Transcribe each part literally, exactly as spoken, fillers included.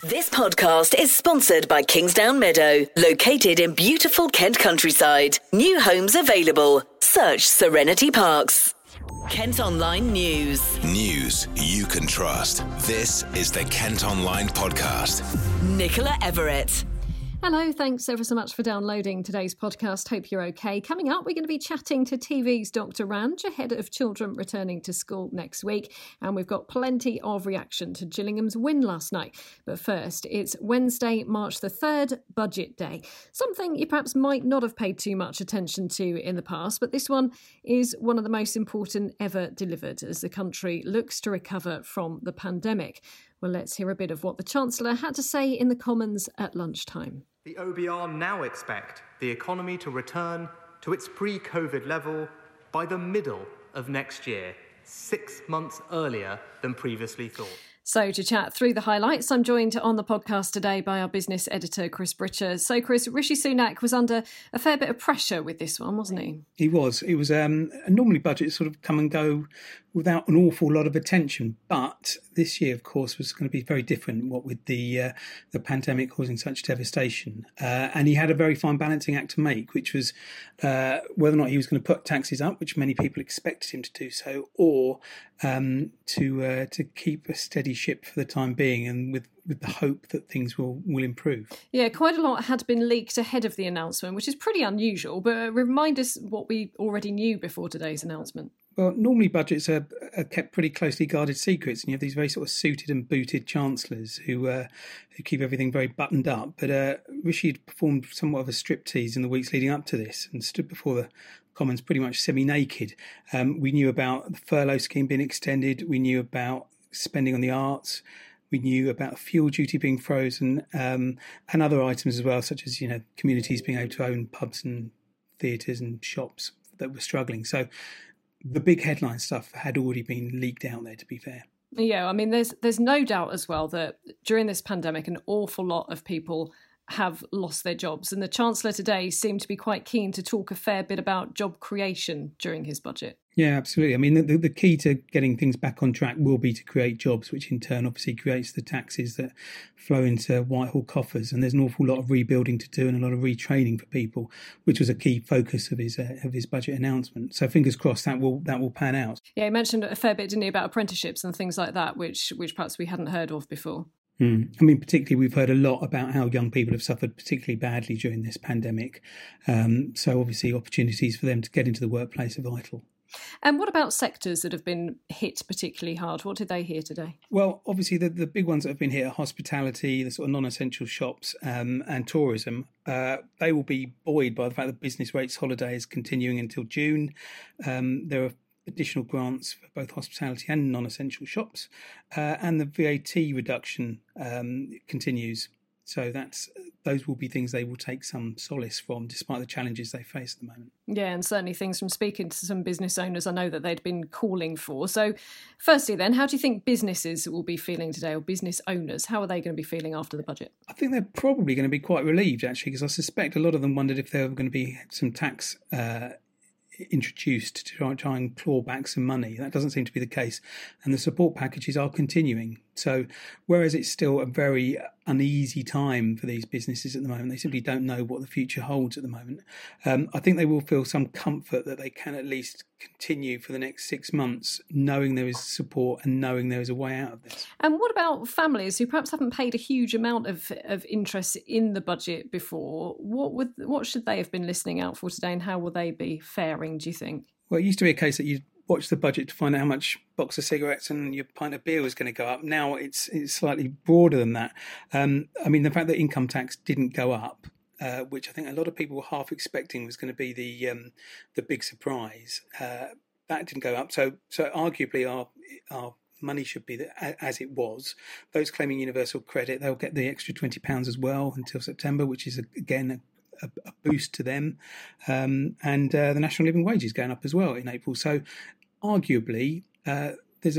This podcast is sponsored by Kingsdown Meadow, located in beautiful Kent countryside. New homes available. Search Serenity Parks. Kent Online News. News you can trust. This is the Kent Online Podcast. Nicola Everett. Hello, thanks ever so much for downloading today's podcast. Hope you're okay. Coming up, we're going to be chatting to T V's Doctor Ranj ahead of children returning to school next week. And we've got plenty of reaction to Gillingham's win last night. But first, it's Wednesday, March the third, Budget Day. Something you perhaps might not have paid too much attention to in the past, but this one is one of the most important ever delivered as the country looks to recover from the pandemic. Well, let's hear a bit of what the Chancellor had to say in the Commons at lunchtime. The O B R now expect the economy to return to its pre-COVID level by the middle of next year, six months earlier than previously thought. So to chat through the highlights, I'm joined on the podcast today by our business editor, Chris Britcher. So, Chris, Rishi Sunak was under a fair bit of pressure with this one, wasn't he? He was. It was um, normally budgets sort of come and go without an awful lot of attention. But this year, of course, was going to be very different, what with the uh, the pandemic causing such devastation. Uh, and he had a very fine balancing act to make, which was uh, whether or not he was going to put taxes up, which many people expected him to do so, or um, to uh, to keep a steady ship for the time being, and with, with the hope that things will, will improve. Yeah, quite a lot had been leaked ahead of the announcement, which is pretty unusual, but remind us what we already knew before today's announcement. Well, normally budgets are, are kept pretty closely guarded secrets, and you have these very sort of suited and booted chancellors who uh, who keep everything very buttoned up. But uh, Rishi had performed somewhat of a striptease in the weeks leading up to this and stood before the Commons pretty much semi-naked. Um, we knew about the furlough scheme being extended. We knew about spending on the arts. We knew about fuel duty being frozen, um, and other items as well, such as, you know, communities being able to own pubs and theatres and shops that were struggling. So the big headline stuff had already been leaked out there, to be fair. Yeah, I mean, there's there's no doubt as well that during this pandemic, an awful lot of people have lost their jobs. And the Chancellor today seemed to be quite keen to talk a fair bit about job creation during his budget. Yeah, absolutely. I mean, the, the key to getting things back on track will be to create jobs, which in turn obviously creates the taxes that flow into Whitehall coffers. And there's an awful lot of rebuilding to do and a lot of retraining for people, which was a key focus of his uh, of his budget announcement. So fingers crossed that will that will pan out. Yeah, he mentioned a fair bit, didn't he, about apprenticeships and things like that, which which perhaps we hadn't heard of before. Mm. I mean, particularly we've heard a lot about how young people have suffered particularly badly during this pandemic. Um, so obviously opportunities for them to get into the workplace are vital. And what about sectors that have been hit particularly hard? What did they hear today? Well, obviously the, the big ones that have been hit are hospitality, the sort of non-essential shops um, and tourism. Uh, they will be buoyed by the fact that business rates holiday is continuing until June. Um, there are additional grants for both hospitality and non-essential shops, uh, and the V A T reduction um, continues. So that's those will be things they will take some solace from, despite the challenges they face at the moment. Yeah, and certainly things from speaking to some business owners I know that they'd been calling for. So firstly then, how do you think businesses will be feeling today, or business owners? How are they going to be feeling after the budget? I think they're probably going to be quite relieved, actually, because I suspect a lot of them wondered if there were going to be some tax uh introduced to try, try and claw back some money. That doesn't seem to be the case. And the support packages are continuing. So whereas it's still a very uneasy time for these businesses at the moment, they simply don't know what the future holds at the moment. Um, I think they will feel some comfort that they can at least continue for the next six months, knowing there is support and knowing there is a way out of this. And what about families who perhaps haven't paid a huge amount of, of interest in the budget before? What would what should they have been listening out for today, and how will they be faring, do you think? Well, it used to be a case that you'd watch the budget to find out how much box of cigarettes and your pint of beer was going to go up. Now it's it's slightly broader than that. Um, I mean, the fact that income tax didn't go up, uh, which I think a lot of people were half expecting was going to be the um, the big surprise, uh, that didn't go up. So so arguably our our money should be as it was. Those claiming universal credit, they'll get the extra twenty pounds as well until September, which is again a A, a boost to them, um, and uh, the national living wage is going up as well in April. So, arguably, uh, there's a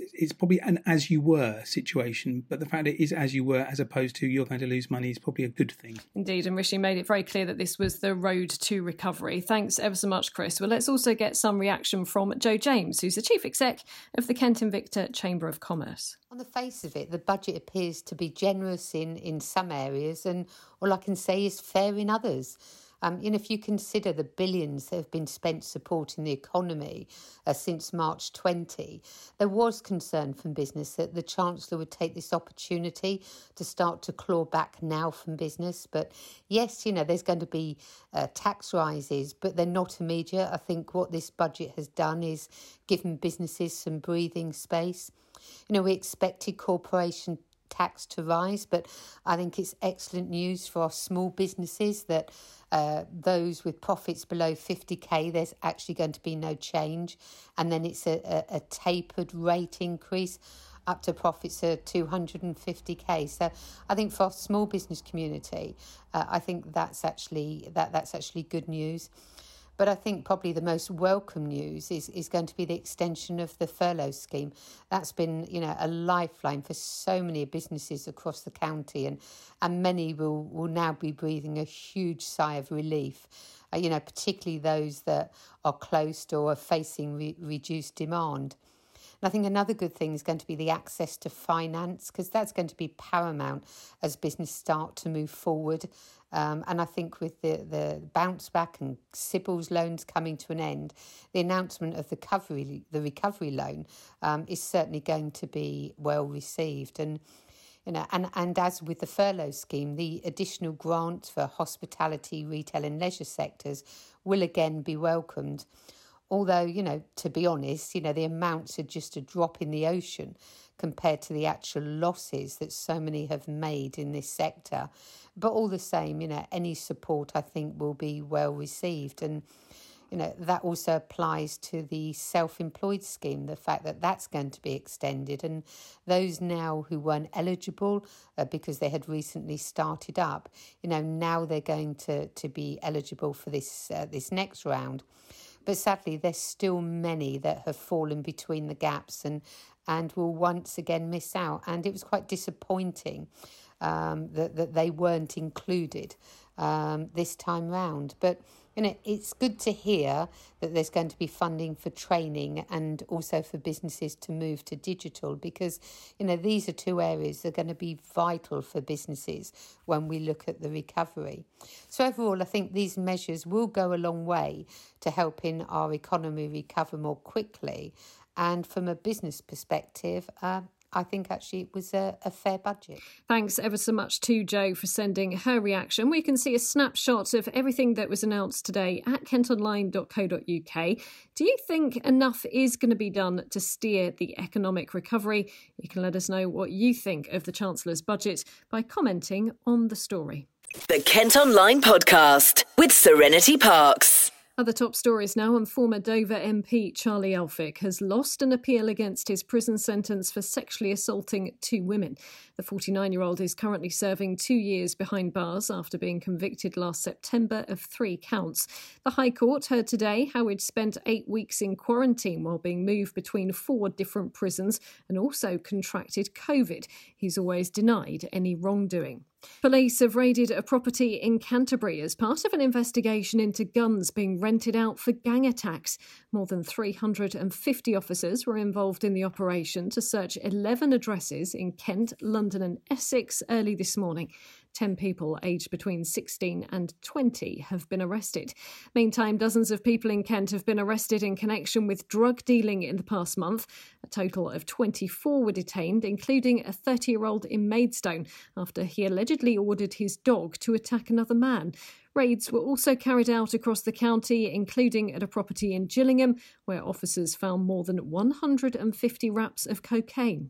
it's probably an as you were situation, but the fact it is as you were as opposed to you're going to lose money is probably a good thing. Indeed, and Rishi made it very clear that this was the road to recovery. Thanks ever so much, Chris. Well, let's also get some reaction from Joe James, who's the Chief Exec of the Kent Invicta Chamber of Commerce. On the face of it, the budget appears to be generous in, in some areas, and all I can say is fair in others. Um, you know, if you consider the billions that have been spent supporting the economy uh, since March twenty, there was concern from business that the Chancellor would take this opportunity to start to claw back now from business. But yes, you know, there's going to be uh, tax rises, but they're not immediate. I think what this budget has done is given businesses some breathing space. You know, we expected corporation tax to rise, but I think it's excellent news for our small businesses that uh, those with profits below fifty k, there's actually going to be no change. And then it's a, a, a tapered rate increase up to profits of two hundred fifty k. So I think for our small business community, uh, I think that's actually that that's actually good news. But I think probably the most welcome news is, is going to be the extension of the furlough scheme. That's been, you know, a lifeline for so many businesses across the county, and, and many will, will now be breathing a huge sigh of relief, uh, you know, particularly those that are closed or are facing re- reduced demand. And I think another good thing is going to be the access to finance, because that's going to be paramount as business start to move forward. Um, and I think with the, the bounce back and C B I L S loans coming to an end, the announcement of the recovery, the recovery loan um, is certainly going to be well received. And you know, and, and as with the furlough scheme, the additional grants for hospitality, retail and leisure sectors will again be welcomed. Although, you know, to be honest, you know, the amounts are just a drop in the ocean compared to the actual losses that so many have made in this sector. But all the same, you know, any support I think will be well received. And, you know, that also applies to the self-employed scheme, the fact that that's going to be extended. And those now who weren't eligible uh, because they had recently started up, you know, now they're going to, to be eligible for this uh, this next round. But sadly, there's still many that have fallen between the gaps and, and will once again miss out. And it was quite disappointing um, that, that they weren't included um, this time round. But you know, it's good to hear that there's going to be funding for training and also for businesses to move to digital, because, you know, these are two areas that are going to be vital for businesses when we look at the recovery. So overall, I think these measures will go a long way to helping our economy recover more quickly. And from a business perspective, uh, I think actually it was a, a fair budget. Thanks ever so much to Jo for sending her reaction. We can see a snapshot of everything that was announced today at kent online dot co dot uk. Do you think enough is going to be done to steer the economic recovery? You can let us know what you think of the Chancellor's budget by commenting on the story. The Kent Online Podcast with Serenity Parks. Other top stories now, and former Dover M P Charlie Elphicke has lost an appeal against his prison sentence for sexually assaulting two women. The forty-nine-year-old is currently serving two years behind bars after being convicted last September of three counts. The High Court heard today how he'd spent eight weeks in quarantine while being moved between four different prisons and also contracted COVID. He's always denied any wrongdoing. Police have raided a property in Canterbury as part of an investigation into guns being rented out for gang attacks. More than three hundred fifty officers were involved in the operation to search eleven addresses in Kent, London and Essex early this morning. Ten people aged between sixteen and twenty have been arrested. Meantime, dozens of people in Kent have been arrested in connection with drug dealing in the past month. A total of twenty-four were detained, including a thirty-year-old in Maidstone, after he allegedly ordered his dog to attack another man. Raids were also carried out across the county, including at a property in Gillingham, where officers found more than one hundred fifty wraps of cocaine.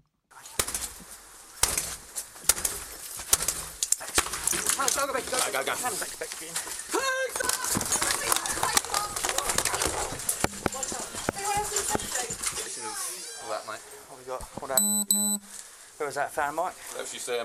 Go, go, go, go, go, go. This is all that, mate. What have we got? What that? Where was that, fan, Mike? That's you, sir, mate.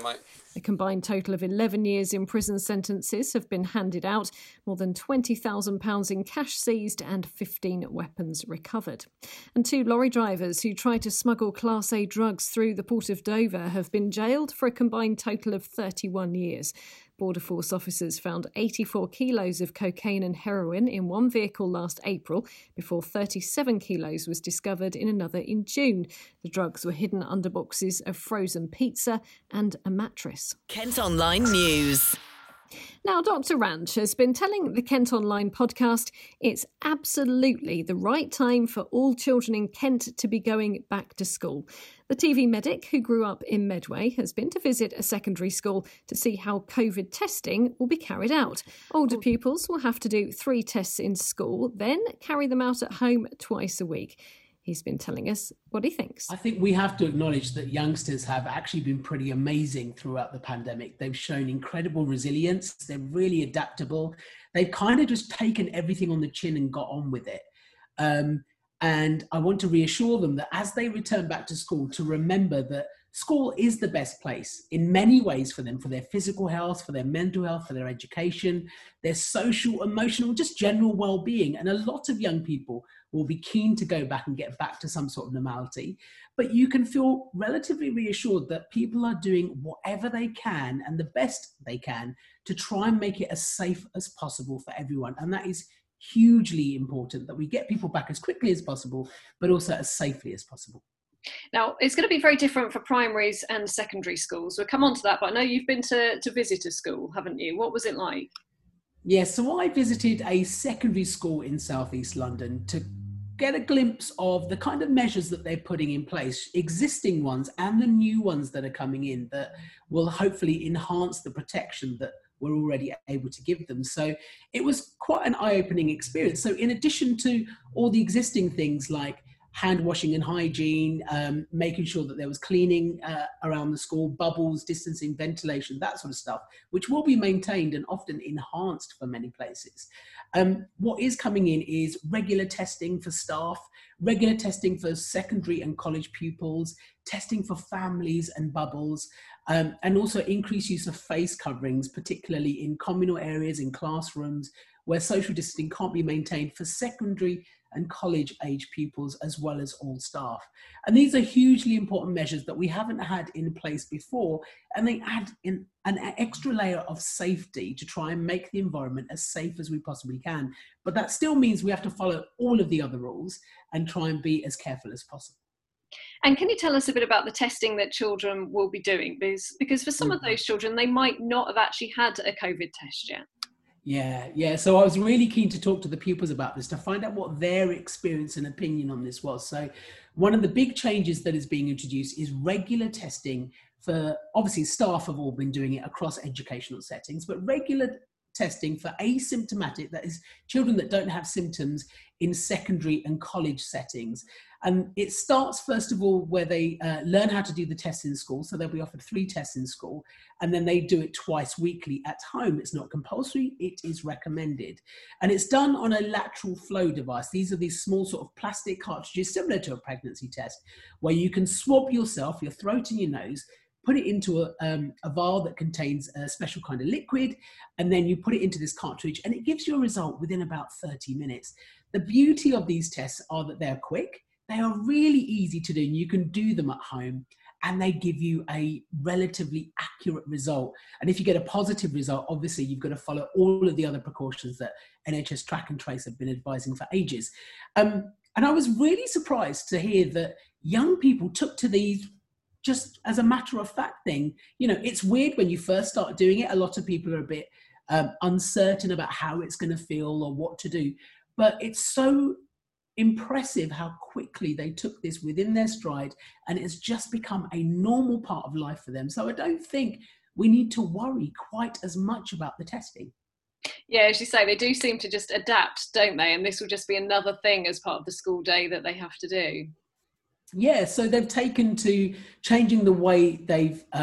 A combined total of eleven years in prison sentences have been handed out, more than twenty thousand pounds in cash seized and fifteen weapons recovered. And two lorry drivers who tried to smuggle Class A drugs through the Port of Dover have been jailed for a combined total of thirty-one years. Border Force officers found eighty-four kilos of cocaine and heroin in one vehicle last April, before thirty-seven kilos was discovered in another in June. The drugs were hidden under boxes of frozen pizza and a mattress. Kent Online News. Now, Doctor Ranch has been telling the Kent Online podcast it's absolutely the right time for all children in Kent to be going back to school. The T V medic, who grew up in Medway, has been to visit a secondary school to see how COVID testing will be carried out. Older pupils will have to do three tests in school, then carry them out at home twice a week. He's been telling us what he thinks. I think we have to acknowledge that youngsters have actually been pretty amazing throughout the pandemic. They've shown incredible resilience. They're really adaptable. They've kind of just taken everything on the chin and got on with it. Um, and I want to reassure them that as they return back to school, to remember that school is the best place in many ways for them, for their physical health, for their mental health, for their education, their social, emotional, just general well-being. And a lot of young people will be keen to go back and get back to some sort of normality. But you can feel relatively reassured that people are doing whatever they can and the best they can to try and make it as safe as possible for everyone. And that is hugely important, that we get people back as quickly as possible, but also as safely as possible. Now, it's going to be very different for primaries and secondary schools. We'll come on to that, but I know you've been to, to visit a school, haven't you? What was it like? Yeah, so I visited a secondary school in southeast London to get a glimpse of the kind of measures that they're putting in place, existing ones and the new ones that are coming in that will hopefully enhance the protection that we're already able to give them. So it was quite an eye-opening experience. So in addition to all the existing things like hand washing and hygiene, um, making sure that there was cleaning uh, around the school, bubbles, distancing, ventilation, that sort of stuff, which will be maintained and often enhanced for many places. Um, what is coming in is regular testing for staff, regular testing for secondary and college pupils, testing for families and bubbles, um, and also increased use of face coverings, particularly in communal areas, in classrooms, where social distancing can't be maintained for secondary and college age pupils as well as all staff. And these are hugely important measures that we haven't had in place before, and they add in an extra layer of safety to try and make the environment as safe as we possibly can. But that still means we have to follow all of the other rules and try and be as careful as possible. And can you tell us a bit about the testing that children will be doing? Because, because for some mm-hmm. of those children, they might not have actually had a COVID test yet. Yeah, yeah. So I was really keen to talk to the pupils about this, to find out what their experience and opinion on this was. So one of the big changes that is being introduced is regular testing for, obviously staff have all been doing it across educational settings, but regular testing for asymptomatic, that is children that don't have symptoms in secondary and college settings. And it starts, first of all, where they uh, learn how to do the tests in school. So they'll be offered three tests in school, and then they do it twice weekly at home. It's not compulsory, it is recommended. And it's done on a lateral flow device. These are these small sort of plastic cartridges, similar to a pregnancy test, where you can swab yourself, your throat and your nose, put it into a, um, a vial that contains a special kind of liquid, and then you put it into this cartridge, and it gives you a result within about thirty minutes. The beauty of these tests are that they're quick, they are really easy to do, and you can do them at home, and they give you a relatively accurate result. And if you get a positive result, obviously you've got to follow all of the other precautions that N H S Track and Trace have been advising for ages. Um, and I was really surprised to hear that young people took to these just as a matter of fact thing. You know, it's weird when you first start doing it. A lot of people are a bit um, uncertain about how it's going to feel or what to do. But it's so impressive how quickly they took this within their stride, and it's just become a normal part of life for them. So I don't think we need to worry quite as much about the testing. Yeah, as you say, they do seem to just adapt, don't they? And this will just be another thing as part of the school day that they have to do. Yeah, so they've taken to changing the way they've um,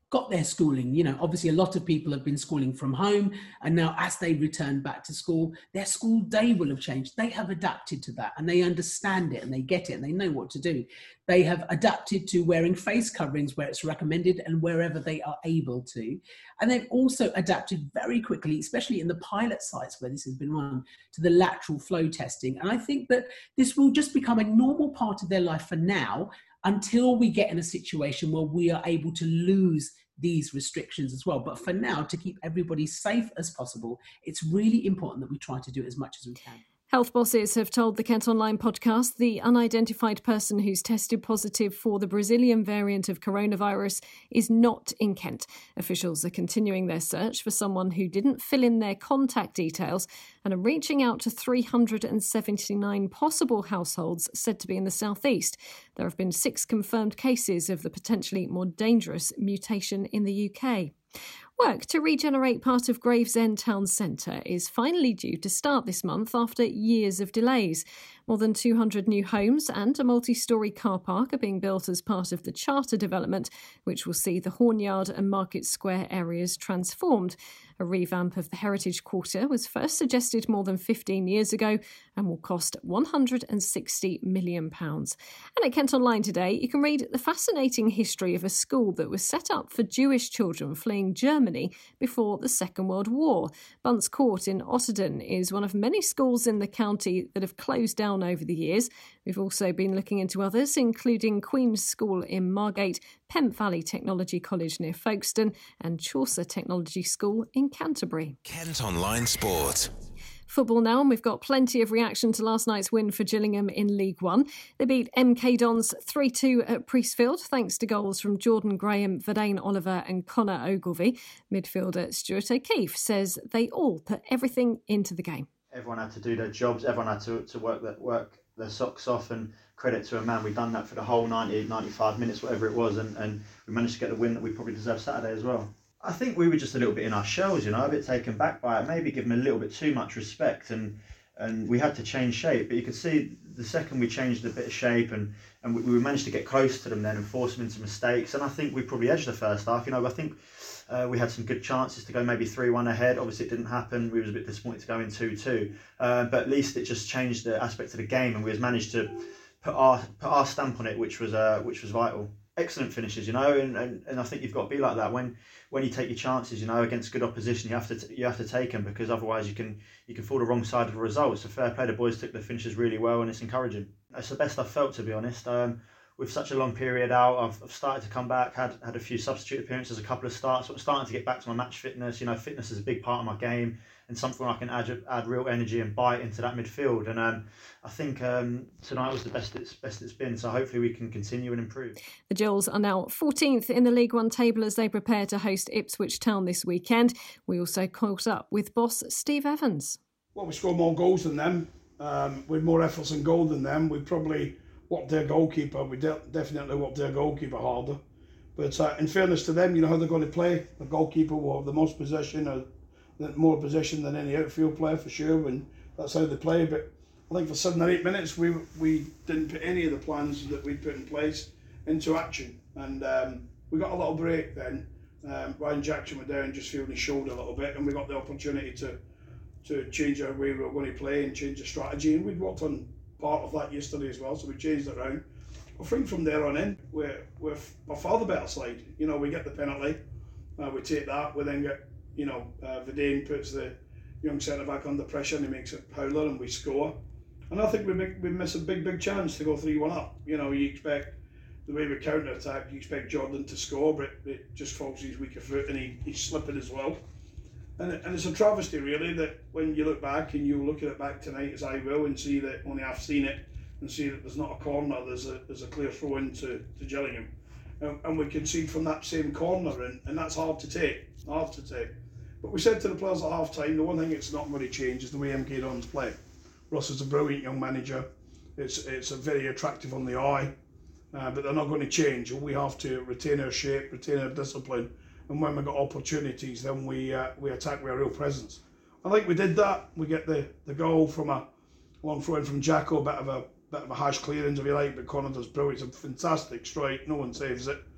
got their schooling. You know, obviously a lot of people have been schooling from home, and now as they return back to school, their school day will have changed. They have adapted to that, and they understand it, and they get it, and they know what to do. They have adapted to wearing face coverings where it's recommended and wherever they are able to. And they've also adapted very quickly, especially in the pilot sites where this has been run, to the lateral flow testing. And I think that this will just become a normal part of their life for now, until we get in a situation where we are able to lose these restrictions as well. But for now, to keep everybody safe as possible, it's really important that we try to do as much as we can. Health bosses have told the Kent Online podcast the unidentified person who's tested positive for the Brazilian variant of coronavirus is not in Kent. Officials are continuing their search for someone who didn't fill in their contact details and are reaching out to three hundred seventy-nine possible households said to be in the southeast. There have been six confirmed cases of the potentially more dangerous mutation in the U K. Work to regenerate part of Gravesend Town Centre is finally due to start this month after years of delays. More than two hundred new homes and a multi-storey car park are being built as part of the Charter development, which will see the Hornyard and Market Square areas transformed. A revamp of the Heritage Quarter was first suggested more than fifteen years ago and will cost one hundred sixty million pounds. And at Kent Online today, you can read the fascinating history of a school that was set up for Jewish children fleeing Germany before the Second World War. Bunce Court in Otterden is one of many schools in the county that have closed down over the years. We've also been looking into others, including Queen's School in Margate, Pemp Valley Technology College near Folkestone and Chaucer Technology School in Canterbury. Kent Online Sport. Football now, and we've got plenty of reaction to last night's win for Gillingham in League One. They beat M K Dons three two at Priestfield, thanks to goals from Jordan Graham, Verdane Oliver and Connor Ogilvie. Midfielder Stuart O'Keefe says they all put everything into the game. Everyone had to do their jobs, everyone had to, to work, that, work their socks off, and credit to a man, we've done that for the whole ninety, ninety-five minutes, whatever it was, and, and we managed to get the win that we probably deserved Saturday as well. I think we were just a little bit in our shells, you know, a bit taken back by it, maybe given a little bit too much respect, and and we had to change shape. But you could see the second we changed a bit of shape, and, and we, we managed to get close to them then and force them into mistakes. And I think we probably edged the first half. You know, I think uh, we had some good chances to go maybe three one ahead. Obviously, it didn't happen. We was a bit disappointed to go in two two. Uh, but at least it just changed the aspect of the game, and we managed to put our put our stamp on it, which was uh, which was vital. Excellent finishes, you know, and, and, and I think you've got to be like that when when you take your chances, you know, against good opposition. You have to t- you have to take them, because otherwise you can you can fall the wrong side of the result. So fair play, the boys took the finishes really well, and it's encouraging. It's the best I've felt, to be honest. Um, with such a long period out, I've, I've started to come back. had had a few substitute appearances, a couple of starts. So I'm starting to get back to my match fitness. You know, fitness is a big part of my game, and something I can add add real energy and bite into that midfield. And um, I think um, tonight was the best it's best it's been. So hopefully we can continue and improve. The Gills are now fourteenth in the League One table as they prepare to host Ipswich Town this weekend. We also caught up with boss Steve Evans. Well, we scored more goals than them. Um, with more efforts and goal than them. We probably whopped their goalkeeper. We de- definitely whopped their goalkeeper harder. But uh, in fairness to them, you know how they're going to play. The goalkeeper will have the most possession, or more possession than any outfield player for sure, and that's how they play. But I think for seven or eight minutes we we didn't put any of the plans that we'd put in place into action, and um, we got a little break then. Um, Ryan Jackson went down just feeling his shoulder a little bit, and we got the opportunity to to change our way we were going to play and change the strategy, and we'd worked on part of that yesterday as well, so we changed it around. I think from there on in, we're, we're by far the better side. You know, we get the penalty, uh, we take that, we then get, you know, uh, Verdane puts the young centre-back under pressure and he makes it howler and we score. And I think we make, we miss a big, big chance to go three one up. You know, you expect, the way we counter-attack, you expect Jordan to score, but it just falls his weaker foot and he, he's slipping as well. And, it, and it's a travesty, really, that when you look back and you look at it back tonight, as I will, and see that only I've seen it, and see that there's not a corner, there's a there's a clear throw in to, to Gillingham. And, and we concede from that same corner, and, and that's hard to take, hard to take. But we said to the players at half time, the one thing it's not going to change is the way M K Dons play. Ross is a brilliant young manager, it's it's a very attractive on the eye, uh, but they're not going to change. We have to retain our shape, retain our discipline, and when we got opportunities, then we uh, we attack with a real presence. I think we did that. We get the, the goal from a long throw in from Jacko, a bit of a bit of a harsh clearance if you like, but Connor does brilliant. It's a fantastic strike, no one saves it.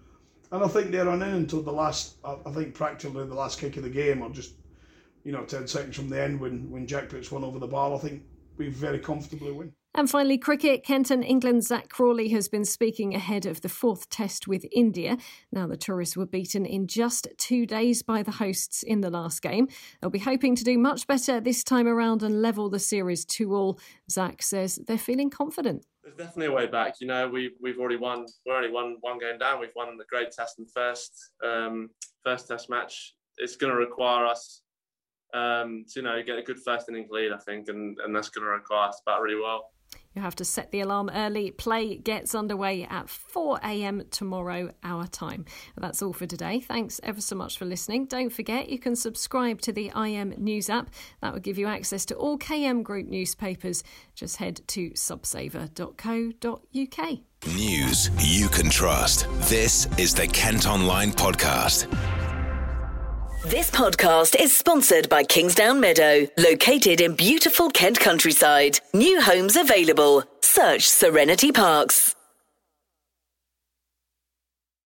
And I think they're on in until the last, I think practically the last kick of the game, or just, you know, ten seconds from the end when, when Jack puts one over the bar. I think we very comfortably win. And finally, cricket. Kenton, England's Zach Crawley has been speaking ahead of the fourth test with India. Now the tourists were beaten in just two days by the hosts in the last game. They'll be hoping to do much better this time around and level the series two all. Zach says they're feeling confident. There's definitely a way back. You know, we've we've already won. We're only one one game down. We've won the Great Test and first um, first Test match. It's going to require us um, to you know get a good first innings lead, I think, and, and that's going to require us to bat really well. You have to set the alarm early. Play gets underway at four a.m. tomorrow, our time. That's all for today. Thanks ever so much for listening. Don't forget, you can subscribe to the I M News app. That will give you access to all K M Group newspapers. Just head to subsaver dot co dot uk. News you can trust. This is the Kent Online Podcast. This podcast is sponsored by Kingsdown Meadow, located in beautiful Kent countryside. New homes available. Search Serenity Parks.